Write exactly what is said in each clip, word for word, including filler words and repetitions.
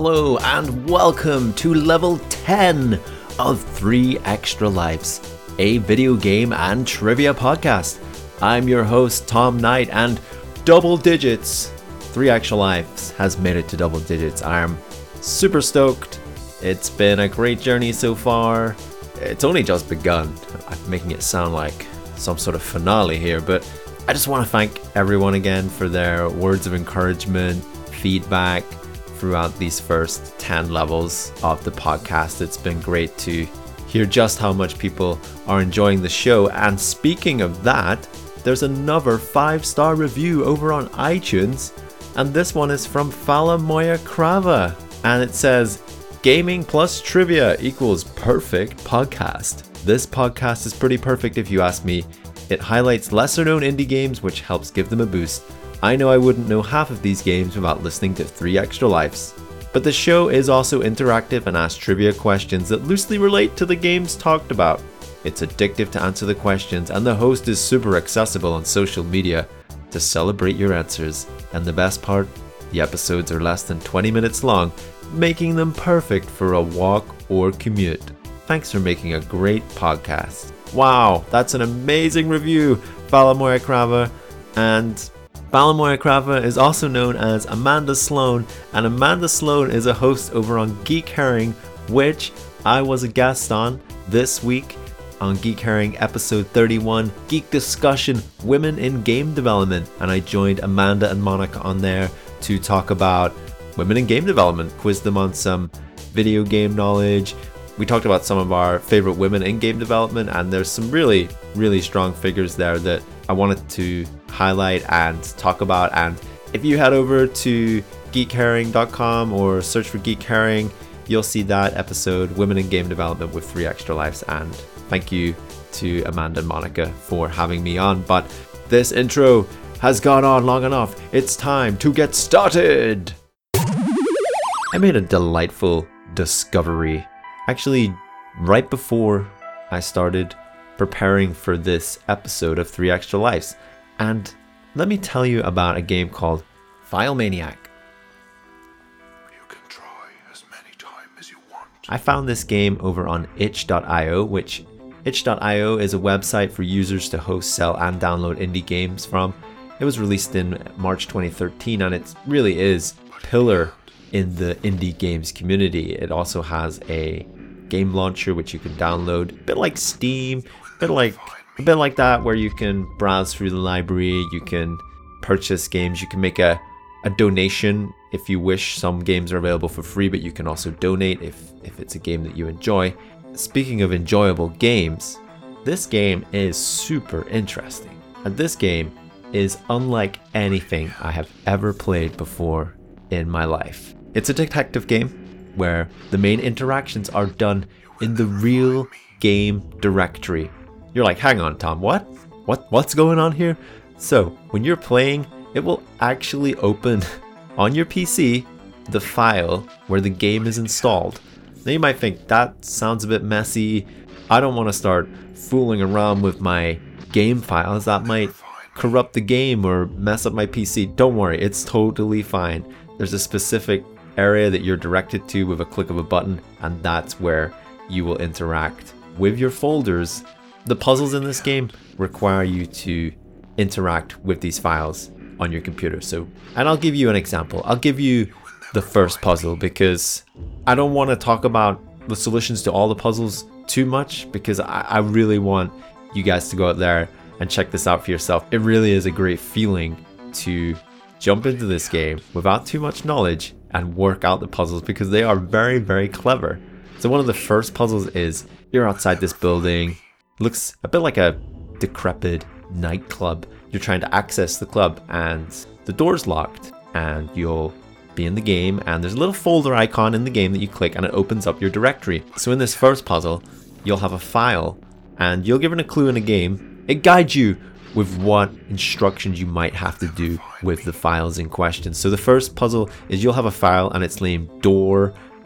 Hello and welcome to level ten of Three Extra Lives, a video game and trivia podcast. I'm your host Tom Knight, and double digits, Three Extra Lives has made it to double digits. I'm super stoked. It's been a great journey so far. It's only just begun. I'm making it sound like some sort of finale here, but I just want to thank everyone again for their words of encouragement, feedback throughout these first ten levels of the podcast. It's been great to hear just how much people are enjoying the show. And speaking of that, there's another five-star review over on iTunes, and this one is from Fala Moya Krava, and it says, "Gaming plus trivia equals perfect podcast. This podcast is pretty perfect if you ask me. It highlights lesser known indie games, which helps give them a boost. I know I wouldn't know half of these games without listening to Three Extra Lives. But the show is also interactive and asks trivia questions that loosely relate to the games talked about. It's addictive to answer the questions, and the host is super accessible on social media to celebrate your answers. And the best part, the episodes are less than twenty minutes long, making them perfect for a walk or commute. Thanks for making a great podcast." Wow, that's an amazing review, Falamoya Krava. And Falamoya Krava is also known as Amanda Sloan, and Amanda Sloan is a host over on Geek Herring, which I was a guest on this week on Geek Herring episode thirty-one, Geek Discussion, Women in Game Development. And I joined Amanda and Monica on there to talk about women in game development, quiz them on some video game knowledge. We talked about some of our favorite women in game development, and there's some really, really strong figures there that I wanted to highlight and talk about. And if you head over to geek herring dot com or search for Geek Herring, you'll see that episode, Women in Game Development with Three Extra Lives. And thank you to Amanda and Monica for having me on. But this intro has gone on long enough. It's time to get started. I made a delightful discovery actually right before I started preparing for this episode of Three Extra Lives. And let me tell you about a game called File Maniac. You can try as many times as you want. I found this game over on itch dot io, which itch dot io is a website for users to host, sell, and download indie games from. It was released in March twenty thirteen, and it really is a pillar in the indie games community. It also has a game launcher which you can download, a bit like Steam, a bit like a bit like that, where you can browse through the library, you can purchase games, you can make a, a donation if you wish. Some games are available for free, but you can also donate if, if it's a game that you enjoy. Speaking of enjoyable games, this game is super interesting, and this game is unlike anything I have ever played before in my life. It's a detective game where the main interactions are done in the real game directory. You're like, hang on, Tom, what? What? What's going on here? So when you're playing, it will actually open on your P C the file where the game is installed. Now you might think that sounds a bit messy. I don't want to start fooling around with my game files. That might corrupt the game or mess up my P C. Don't worry, it's totally fine. There's a specific area that you're directed to with a click of a button, and that's where you will interact with your folders. The puzzles in this game require you to interact with these files on your computer. So, and I'll give you an example. I'll give you the first puzzle because I don't want to talk about the solutions to all the puzzles too much, because I, I really want you guys to go out there and check this out for yourself. It really is a great feeling to jump into this game without too much knowledge and work out the puzzles, because they are very, very clever. So one of the first puzzles is you're outside this building. Looks a bit like a decrepit nightclub. You're trying to access the club and the door's locked, and you'll be in the game, and there's a little folder icon in the game that you click and it opens up your directory. So in this first puzzle, you'll have a file and you'll given a clue in a game. It guides you with what instructions you might have to do with the files in question. So the first puzzle is you'll have a file and it's named door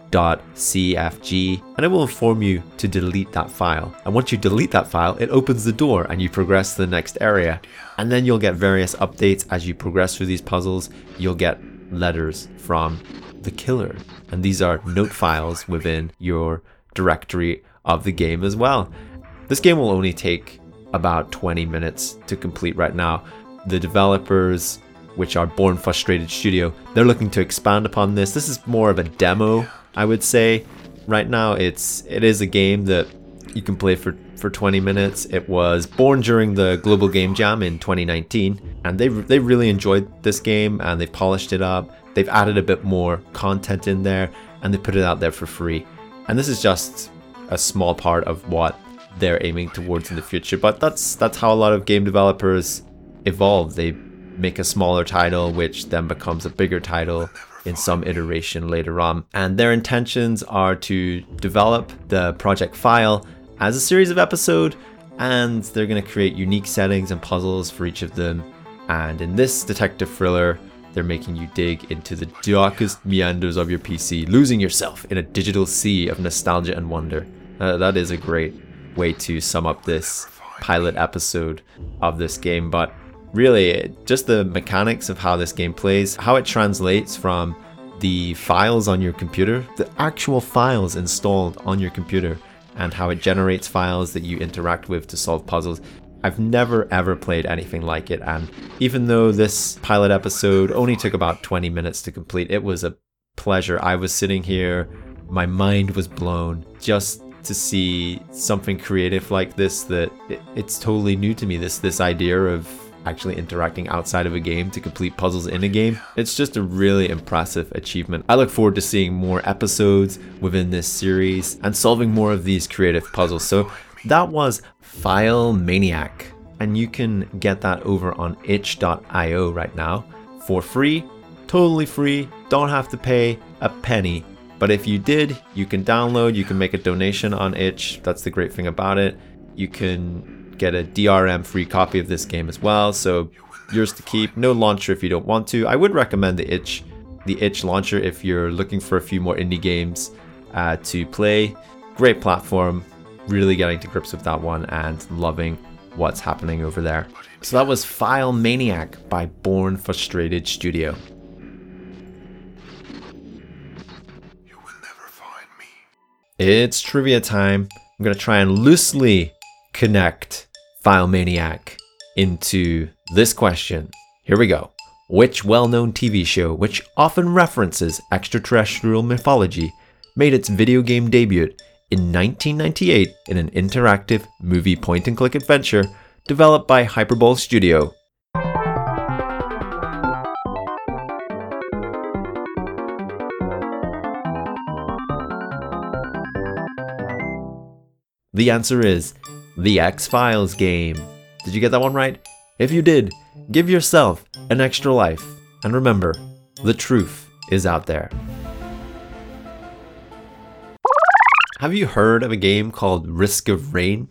.cfg, and it will inform you to delete that file. And once you delete that file, it opens the door and you progress to the next area. And then you'll get various updates as you progress through these puzzles. You'll get letters from the killer, and these are note files within your directory of the game as well. This game will only take about twenty minutes to complete right now. The developers, which are Born Frustrated Studio, they're looking to expand upon this. This is more of a demo, I would say. Right now, it's it is a game that you can play for, for twenty minutes. It was born during the Global Game Jam in twenty nineteen, and they they really enjoyed this game, and they polished it up. They've added a bit more content in there, and they put it out there for free. And this is just a small part of what they're aiming towards in the future. But that's that's how a lot of game developers evolve. They make a smaller title, which then becomes a bigger title in some iteration later on. And their intentions are to develop the project File as a series of episodes, and they're going to create unique settings and puzzles for each of them. And in this detective thriller, they're making you dig into the darkest meanders of your P C, losing yourself in a digital sea of nostalgia and wonder. Uh, that is a great way to sum up this pilot episode of this game. But really, just the mechanics of how this game plays, how it translates from the files on your computer, the actual files installed on your computer, and how it generates files that you interact with to solve puzzles. I've never ever played anything like it, and even though this pilot episode only took about twenty minutes to complete, it was a pleasure. I was sitting here, my mind was blown just to see something creative like this that it, it's totally new to me, this this idea of actually interacting outside of a game to complete puzzles in a game. It's just a really impressive achievement. I look forward to seeing more episodes within this series and solving more of these creative puzzles. So that was File Maniac, and you can get that over on itch dot i o right now for free, totally free, don't have to pay a penny. But if you did, you can download, you can make a donation on Itch. That's the great thing about it. You can get a D R M free copy of this game as well, so yours to keep. No launcher if you don't want to. I would recommend the Itch, the Itch launcher if you're looking for a few more indie games uh, to play. Great platform, really getting to grips with that one and loving what's happening over there. So that was File Maniac by Born Frustrated Studio. You will never find me. It's trivia time. I'm going to try and loosely connect File Maniac into this question. Here we go. Which well-known T V show, which often references extraterrestrial mythology, made its video game debut in nineteen ninety-eight in an interactive movie point-and-click adventure developed by Hyperbole Studio? The answer is The X-Files game. Did you get that one right? If you did, give yourself an extra life. And remember, the truth is out there. Have you heard of a game called Risk of Rain?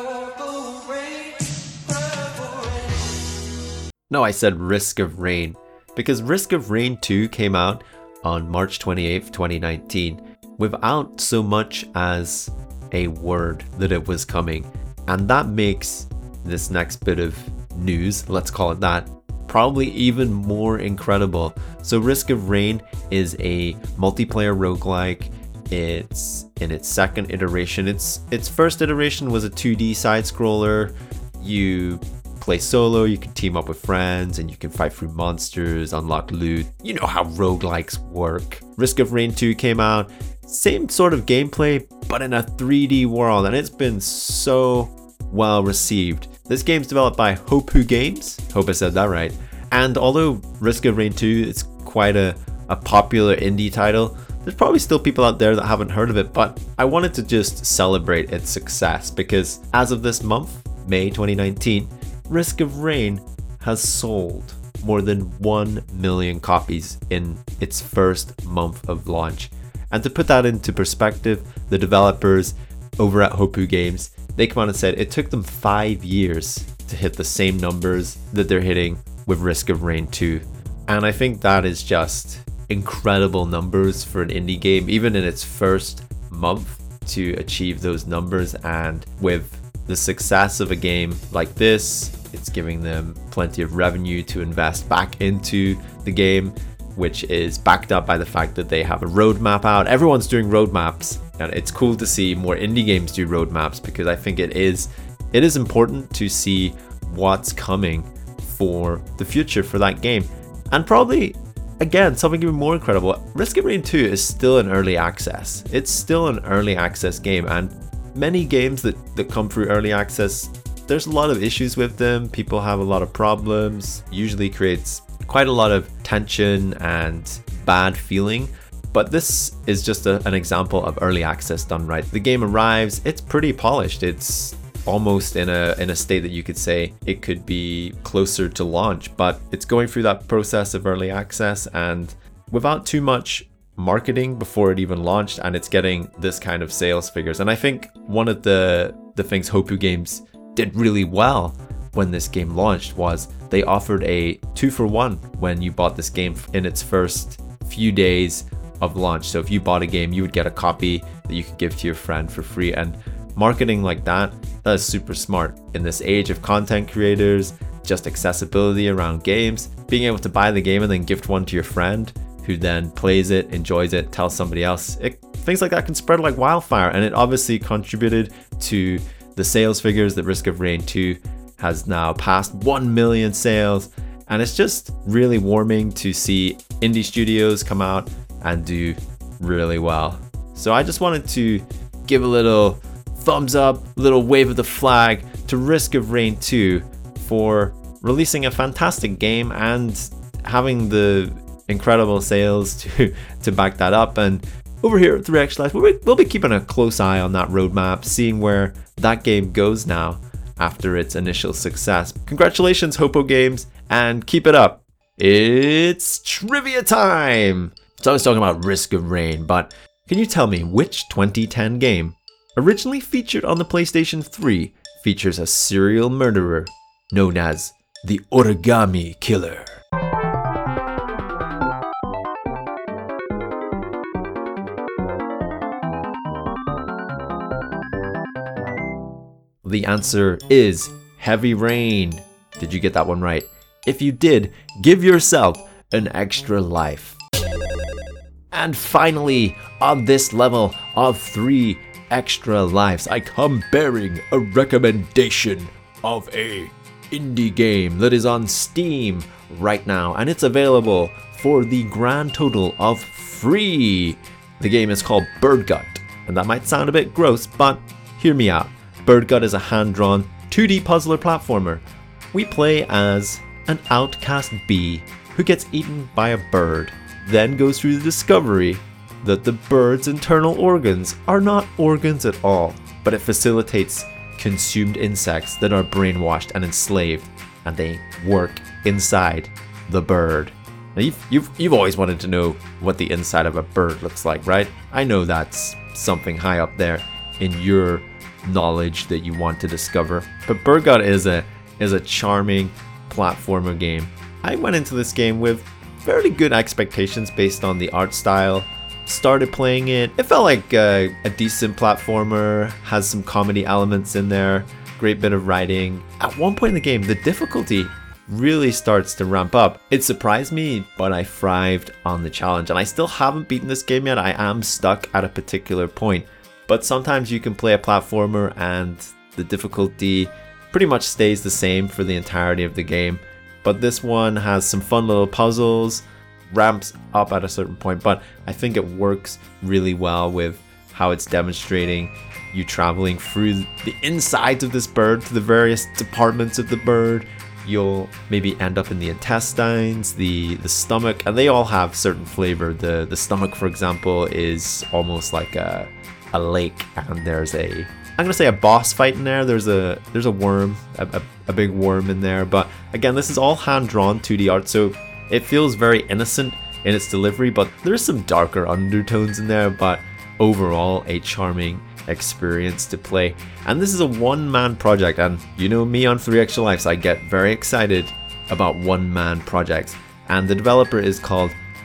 No, I said Risk of Rain, because Risk of Rain two came out on March twenty-eighth, twenty nineteen, without so much as a word that it was coming. And that makes this next bit of news, let's call it that, probably even more incredible. So Risk of Rain is a multiplayer roguelike. It's in its second iteration. Its its first iteration was a two D side scroller. You play solo, you can team up with friends, and you can fight through monsters, unlock loot. You know how roguelikes work. Risk of Rain two came out, same sort of gameplay, but in a three D world, and it's been so well received. This game's developed by Hopoo Games. Hope I said that right. And although Risk of Rain two is quite a, a popular indie title, there's probably still people out there that haven't heard of it, but I wanted to just celebrate its success because as of this month, May twenty nineteen, Risk of Rain has sold more than one million copies in its first month of launch. And to put that into perspective, the developers over at Hopoo Games, they come out and said it took them five years to hit the same numbers that they're hitting with Risk of Rain two. And I think that is just incredible numbers for an indie game, even in its first month to achieve those numbers. And with the success of a game like this, it's giving them plenty of revenue to invest back into the game, which is backed up by the fact that they have a roadmap out. Everyone's doing roadmaps, and it's cool to see more indie games do roadmaps, because I think it is it is important to see what's coming for the future for that game. And probably, again, something even more incredible, Risk of Rain two is still in early access. It's still an early access game, and many games that, that come through early access, there's a lot of issues with them. People have a lot of problems, usually creates quite a lot of tension and bad feeling. But this is just a, an example of early access done right. The game arrives, it's pretty polished. It's almost in a in a state that you could say it could be closer to launch, but it's going through that process of early access and without too much marketing before it even launched, and it's getting this kind of sales figures. And I think one of the the things Hopoo Games did really well when this game launched was they offered a two for one when you bought this game in its first few days of launch. So if you bought a game, you would get a copy that you could give to your friend for free. And marketing like that, that is super smart in this age of content creators, just accessibility around games. Being able to buy the game and then gift one to your friend who then plays it, enjoys it, tells somebody else, it, things like that can spread like wildfire. And it obviously contributed to the sales figures that Risk of Rain two has now passed one million sales. And it's just really warming to see indie studios come out and do really well. So I just wanted to give a little thumbs up, little wave of the flag to Risk of Rain two for releasing a fantastic game and having the incredible sales to to back that up. And over here at three Extra Lives, we'll, we'll be keeping a close eye on that roadmap, seeing where that game goes now after its initial success. Congratulations, Hopoo Games, and keep it up. It's trivia time! So I was talking about Risk of Rain, but can you tell me which twenty ten game originally featured on the PlayStation three features a serial murderer known as the Origami Killer? The answer is Heavy Rain. Did you get that one right? If you did, give yourself an extra life. And finally, on this level of three extra lives, I come bearing a recommendation of a indie game that is on Steam right now, and it's available for the grand total of free. The game is called Bird Gut, and that might sound a bit gross, but hear me out. Bird Gut is a hand-drawn two D puzzler platformer. We play as an outcast bee who gets eaten by a bird, then goes through the discovery that the bird's internal organs are not organs at all, but it facilitates consumed insects that are brainwashed and enslaved, and they work inside the bird. Now you've, you've, you've always wanted to know what the inside of a bird looks like, right? I know that's something high up there in your knowledge that you want to discover, but Bird Gut is a is a charming platformer game. I went into this game with fairly good expectations based on the art style. Started playing it, it felt like a, a decent platformer, has some comedy elements in there, great bit of writing. At one point in the game, the difficulty really starts to ramp up. It surprised me, but I thrived on the challenge, and I still haven't beaten this game yet. I am stuck at a particular point. But sometimes you can play a platformer and the difficulty pretty much stays the same for the entirety of the game. But this one has some fun little puzzles, ramps up at a certain point, but I think it works really well with how it's demonstrating you traveling through the insides of this bird to the various departments of the bird. You'll maybe end up in the intestines, the the stomach, and they all have certain flavor. The the stomach, for example, is almost like a a lake, and there's a I'm gonna say a boss fight in there. There's a there's a worm, a, a, a big worm in there. But again, this is all hand-drawn two D art, so it feels very innocent in its delivery, but there's some darker undertones in there. But overall, a charming experience to play. And this is a one-man project, and you know me on three Extra Lives, I get very excited about one-man projects. And the developer is called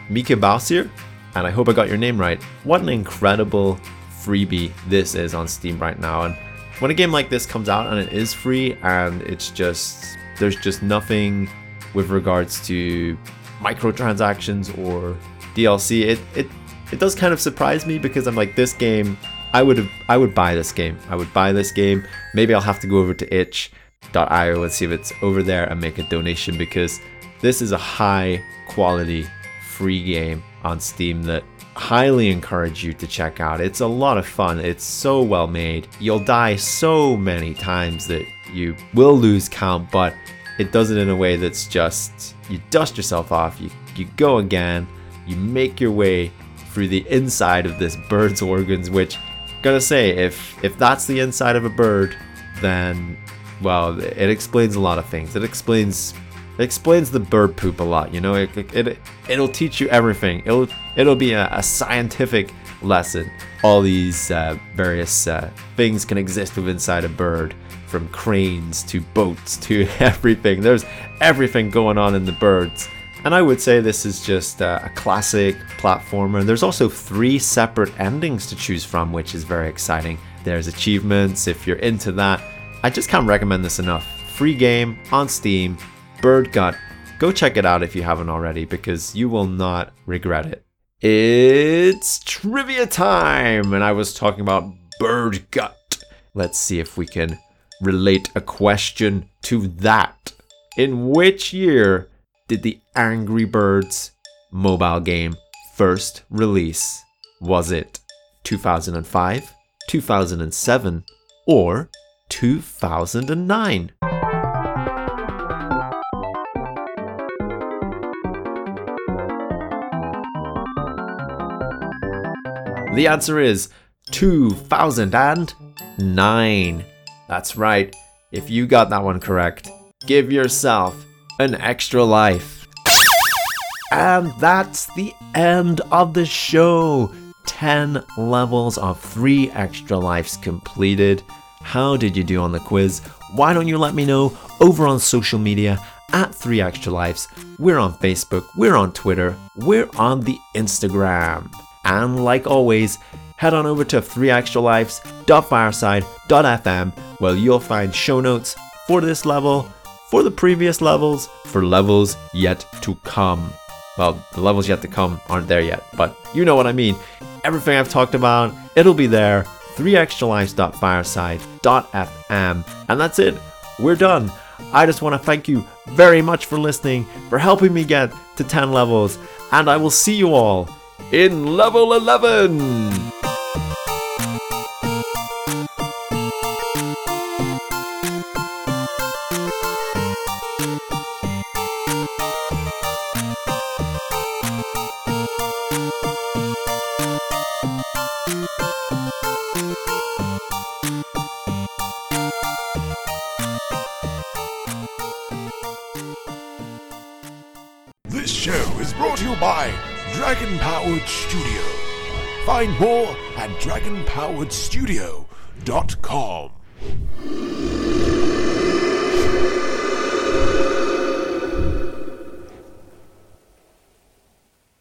Mika Bausir, and I hope I got your name right. What an incredible freebie this is on Steam right now. And when a game like this comes out and it is free and it's just, there's just nothing with regards to microtransactions or D L C, it it it does kind of surprise me, because I'm like, this game, I would have I would buy this game. I would buy this game. Maybe I'll have to go over to itch dot i o and see if it's over there and make a donation, because this is a high quality free game on Steam that I highly encourage you to check out. It's a lot of fun. It's so well made. You'll die so many times that you will lose count, but it does it in a way that's just, you dust yourself off, you, you go again, you make your way through the inside of this bird's organs, which, gotta say, if if that's the inside of a bird, then, well, it explains a lot of things. It explains it explains the bird poop a lot, you know. It, it, it'll teach you everything. It'll it'll be a, a scientific lesson. All these uh, various uh, things can exist within inside a bird, from cranes to boats to everything. There's everything going on in the birds. And I would say this is just a, a classic platformer. There's also three separate endings to choose from, which is very exciting. There's achievements if you're into that. I just can't recommend this enough. Free game on Steam, Bird Gut. Go check it out if you haven't already, because you will not regret it. It's trivia time, and I was talking about Bird Gut. Let's see if we can relate a question to that. In which year did the Angry Birds mobile game first release? Was it two thousand five, two thousand seven, or two thousand nine? The answer is two thousand nine. That's right. If you got that one correct, give yourself an extra life. And that's the end of the show. ten levels of three extra lives completed. How did you do on the quiz? Why don't you let me know over on social media at three extra lives. We're on Facebook, we're on Twitter, we're on the Instagram. And like always, head on over to three extra lives dot fireside dot f m, where you'll find show notes for this level, for the previous levels, for levels yet to come. Well, the levels yet to come aren't there yet, but you know what I mean. Everything I've talked about, it'll be there. three extra lives dot fireside dot f m. And that's it. We're done. I just want to thank you very much for listening, for helping me get to ten levels, and I will see you all in level eleven. This show is brought to you by Dragon Powered Studio. Find more at dragon powered studio dot com.